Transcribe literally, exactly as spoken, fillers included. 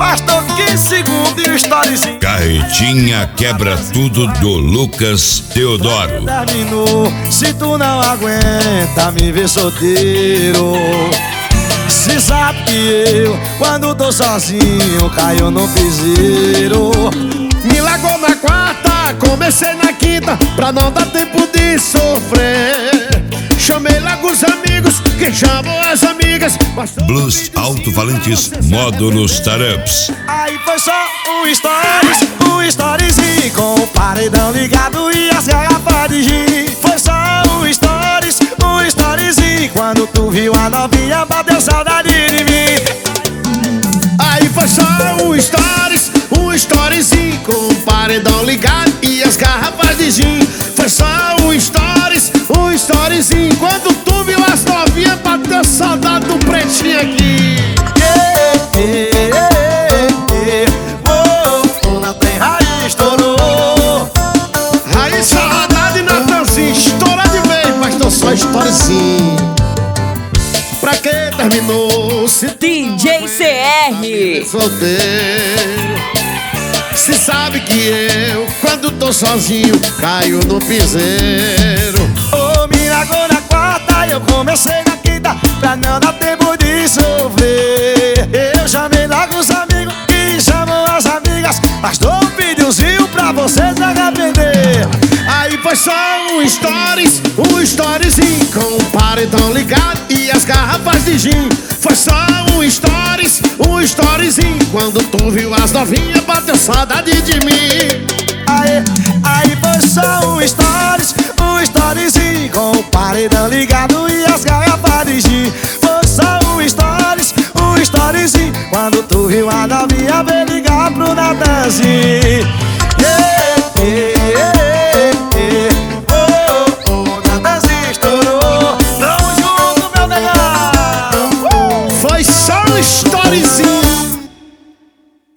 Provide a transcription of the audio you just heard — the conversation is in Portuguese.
Bastou quinze segundos e o storyzinho. Carretinha quebra tudo do Lucas Teodoro. Terminou, se tu não aguenta me ver solteiro. Se sabe que eu, quando tô sozinho, caio no piseiro. Me largou na quarta, comecei na quinta, pra não dar tempo de sofrer. Chamei logo os amigos, que chamam as amigas. Blues Alto-Falantes Módulos Tarups. Aí foi só um stories, um storyzinho com o paredão ligado e as garrafas de gin. Foi só um stories, um storyzinho. Quando tu viu a novinha, bateu saudade de mim. Aí foi só um stories, um storyzinho com o paredão ligado e as garrafas de gin. Foi só um stories, um storyzinho. Quando tu viu as novinhas, bateu saudade do pretinho aqui. Yeah, yeah, yeah, yeah. Oh, oh, não tem raiz, estourou. Raiz, saudade e Natanzinho, estoura de vez, mas tô só storyzinho. Pra que terminou se D J C R solteiro? Se sabe que eu, quando tô sozinho, caio no piseiro. Oh, me largou na quarta, eu comecei na quinta, pra não dar tempo de sofrer. Eu chamei logo os amigos que chamam as amigas, mas dou um videozinho pra vocês se arrepender. Aí foi só um stories, um storyzinho com o paredão ligado e as garrafas de gin. Foi só um stories, um storyzinho. Quando tu viu as novinhas, bateu saudade de mim. Aí, aí foi só um stories, um storyzinho com o paredão ligado e as garrafas de gin. Foi só um stories, um storyzinho. Quando tu viu a novinha, veio ligar pro Natanzinho. Yeah, yeah, yeah, yeah. Oh, oh, Natanzinho estourou. Tamo junto, meu negão. Foi só um storyzinho.